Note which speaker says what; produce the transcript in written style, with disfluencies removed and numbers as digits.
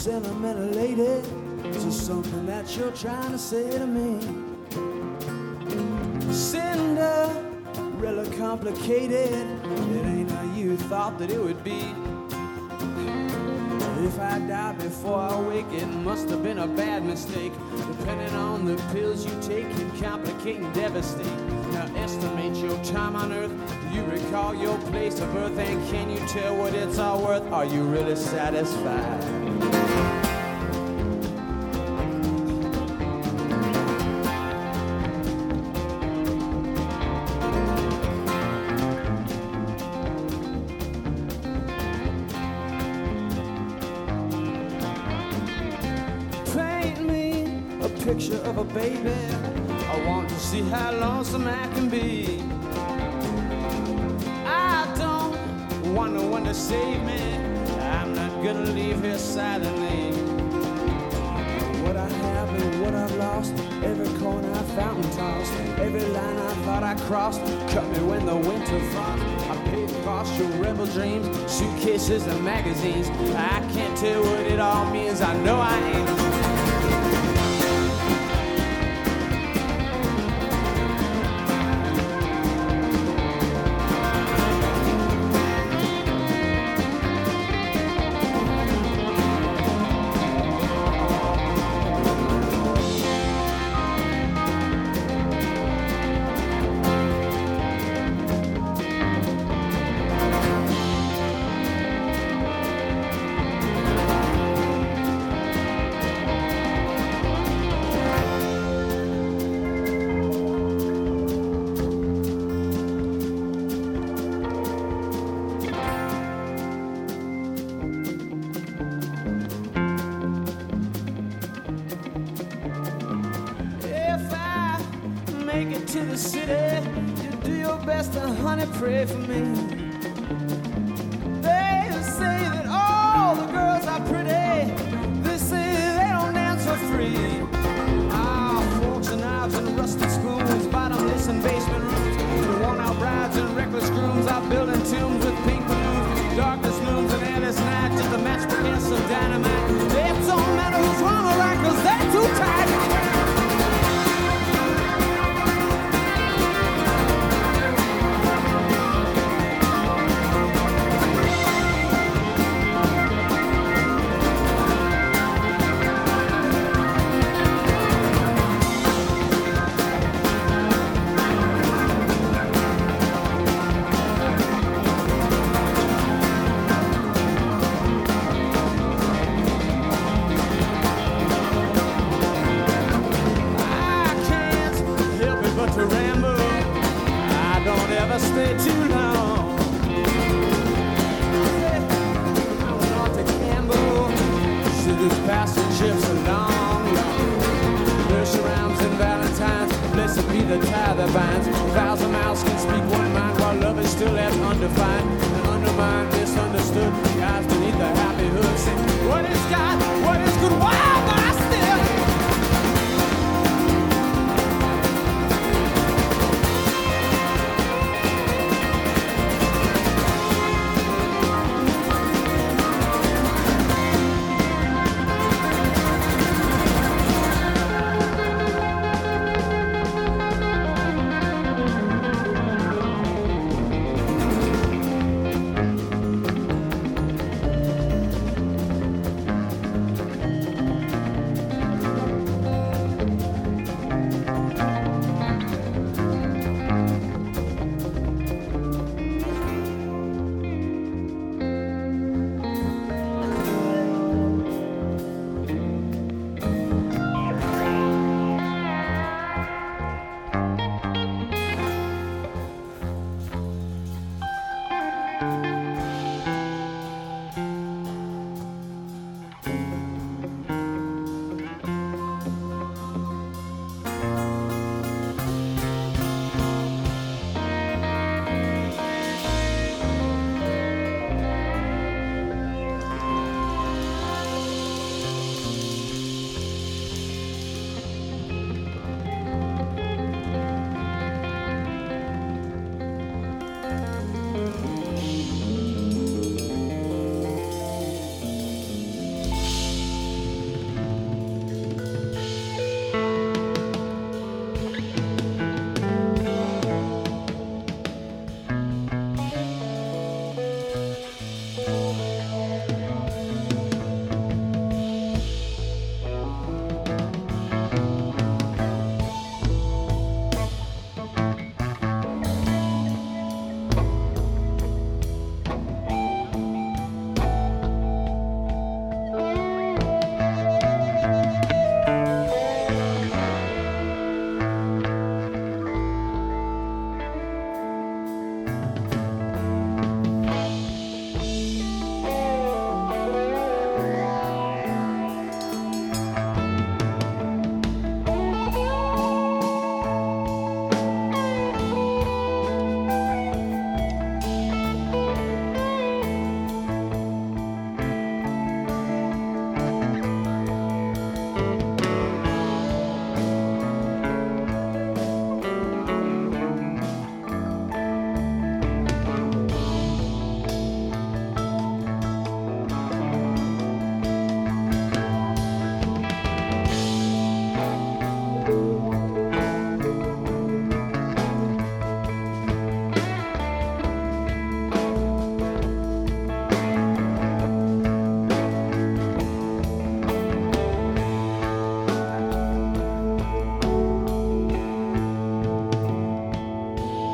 Speaker 1: sentimental lady, to something that you're trying to say to me. Cinderella complicated, it ain't how you thought that it would be. If I die before I wake, it must have been a bad mistake. Depending on the pills you take, can complicate and devastate. Now estimate your time on earth. Do you recall your place of birth? And can you tell what it's all worth? Are you really satisfied? Picture of a baby, I want to see how lonesome I can be. I don't want no one to save me, I'm not gonna leave here silently. What I have and what I've lost, every corner I found and tossed, every line I thought I crossed, cut me when the winter frost. I paid the cost, your rebel dreams, suitcases and magazines. I can't tell what it all means, I know I ain't. Make it to the city, you do your best to honey pray for me. They say that all the girls are pretty, they say they don't dance for free. Ah, forks and knives and rusted spoons, bottomless and basement rooms, worn out brides and reckless grooms are building tombs with pink balloons, darkness looms and airless night, just a match for gas of dynamite. It don't matter who's wrong or right, 'cause they're too tight. To ramble, I don't ever stay too long. I went on to Campbell, sugars, passing chips along. Nursery rhymes and valentines, blessed be the tie that binds.